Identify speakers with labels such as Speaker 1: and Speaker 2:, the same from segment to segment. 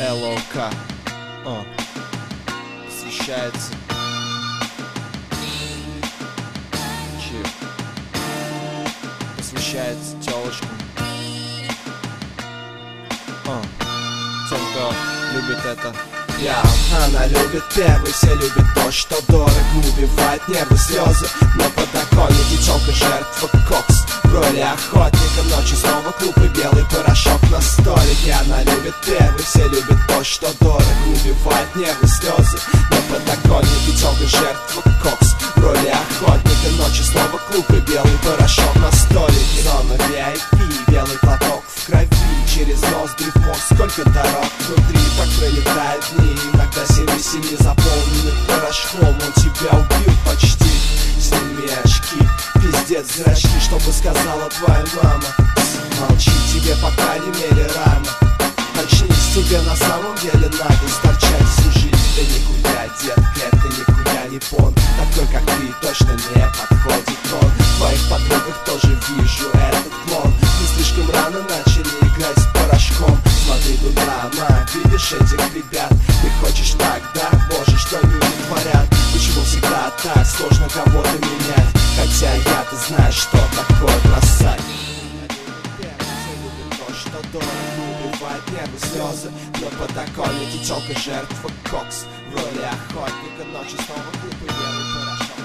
Speaker 1: ЛОК посвящается посвящается тёлочкам, тем, кто любит это.
Speaker 2: Она любит первый, все любят то, что дорого. Убивает нервы, слезы на подоконнике. Тёлка жертва кокс в роли охотника. Ночью снова клуб и белый порошок на столике. Она любит первый, все любят то, что дорого. Убивает нервы, слезы на подоконнике. Тёлка жертва кокс в роли охотника. Ночью снова клуб и белый порошок на столике. Зона VIP, белый платок в крови. Через ноздри в мозг, сколько дорог внутри. Так пролетают дни, иногда семи заполнены порошком. Он тебя убил почти. Сними очки, пиздец зрачки. Что бы сказала твоя мама? Молчи, тебе по крайней мере рано. Очнись, тебе на самом деле надо торчать всю жизнь. Да нихуя, детка, это нихуя не пон. Такой как ты точно не подходит он. В твоих подругах тоже вижу этот клон. Мы слишком рано начали играть с порошком. Смотри туда, ма, видишь этих ребят? Ты хочешь так, да? Боже, что люди творят? Почему всегда так сложно кого-то менять? Хотя я-то знаю, что такое бросать. Что дорого, убивает нервы, слезы на подоконнике. Тёлка жертва кокс в роли охотника. Ночью снова клуб и белый порошок.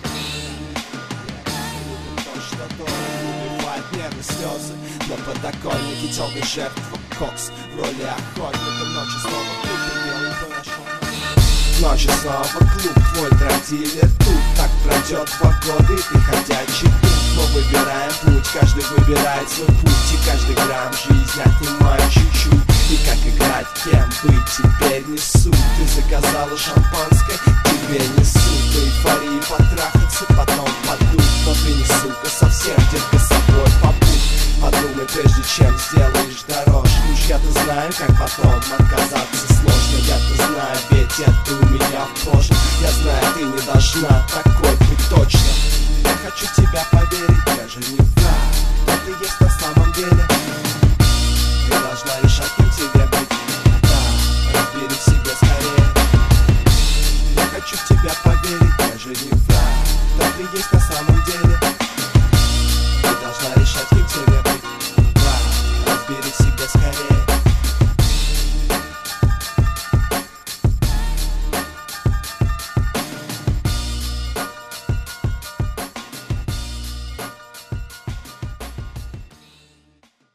Speaker 2: То, что дорого, убивает нервы, слезы на подоконнике. Тёлка жертва кокс в роли охотника. Ночью снова клуб и белый порошок. Ночью снова клуб, твой драгдилер тут. Так пройдет 2 года и ты ходячий тут. Мы выбираем путь, каждый выбирает свой путь. И каждый грамм жизни отнимает чуть-чуть. И как играть, кем быть, теперь не суть. Ты заказала шампанское, тебе несут. До эйфории потрахаться, потом подуть. Но ты не сука совсем, детка, с собой побудь. Подумай, прежде чем сделаешь дорожку. Уж я-то знаю, как потом отказаться сложно. Я-то знаю, ведь это у меня в прошлом. Я знаю, ты не должна такой быть точно. Я хочу тебя поверить, я же не враг. Но ты есть на самом деле.